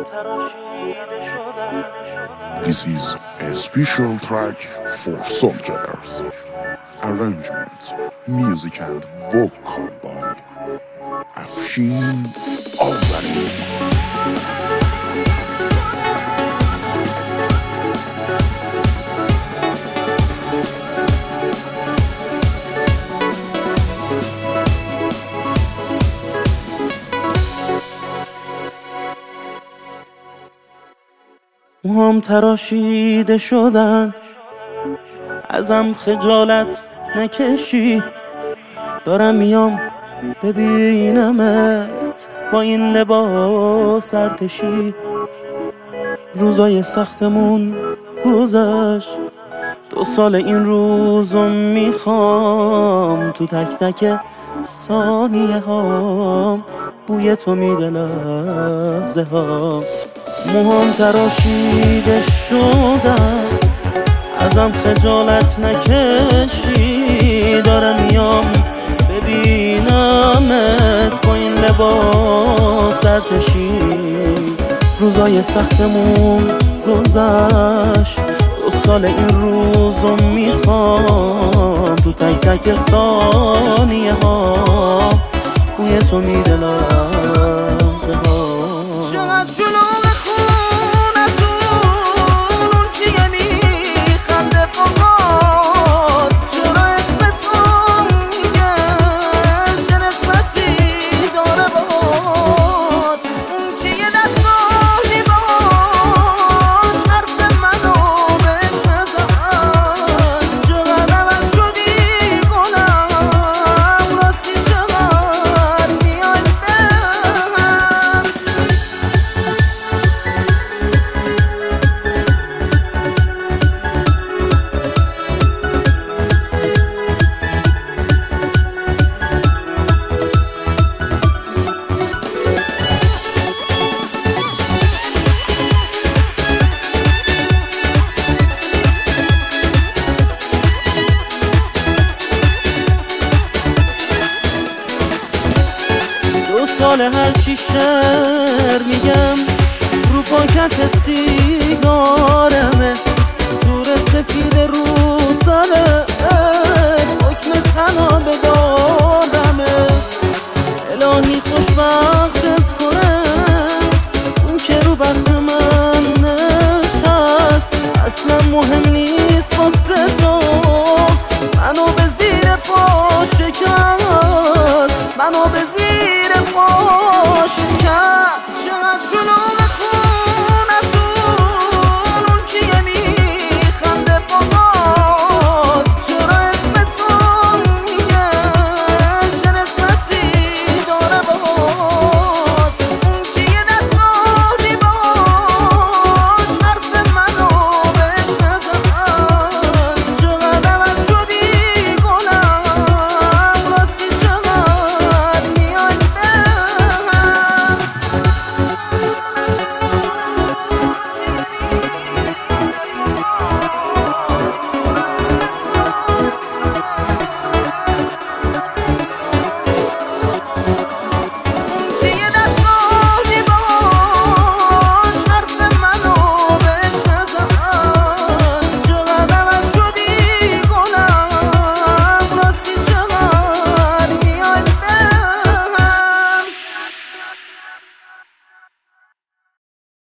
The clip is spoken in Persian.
This is a special track for soldiers. Arrangement, music and vocal by Afshin Azari. موهام تراشیده شدن، ازم خجالت نکشی. دارم میام ببینمت با این لباس ارتشی. روزای سختمون گذشت، 2 سال این روزو میخوام. تو تک تک ثانیه هام بوی تو میده لحظه ها. موهام تراشیده شدن، ازم خجالت نکشی. دارم میام ببینمت با این لباس ارتشی. روزای سختمون گذشت، 2 سال این روزو میخوام. تو تک تک ثانیه ها بوی تو میده لحظه ها. هر چی شعر میگم رو پاکت سیگارمه. زور سفید رو سرت حکم تنها به دارمه. الهی خوشبخت